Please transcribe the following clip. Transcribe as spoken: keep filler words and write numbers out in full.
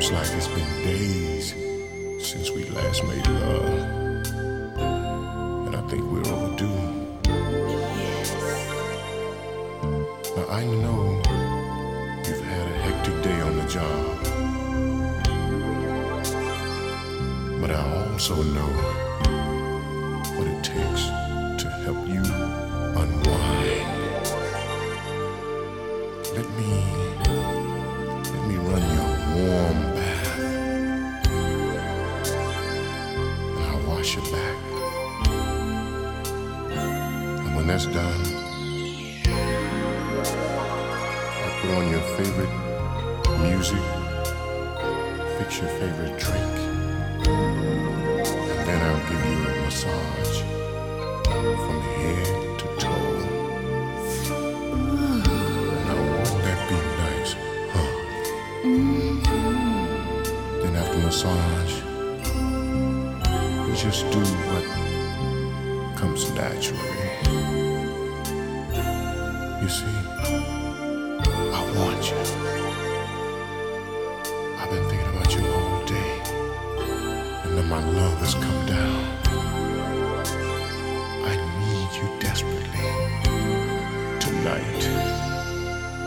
Seems like it's been days since we last made love, and I think we're overdue. Yes. Now I know you've had a hectic day on the job, but I also know what it takes to help you unwind. Let me, let me run you a warm bath, and I'll wash your back. And when that's done, I'll put on your favorite music, fix your favorite drink, and then I'll give you a massage from head to toe. Now won't that be nice, huh? Then after massage, we just do what comes naturally. You see, I want you. I've been thinking about you all day, and then my love has come down.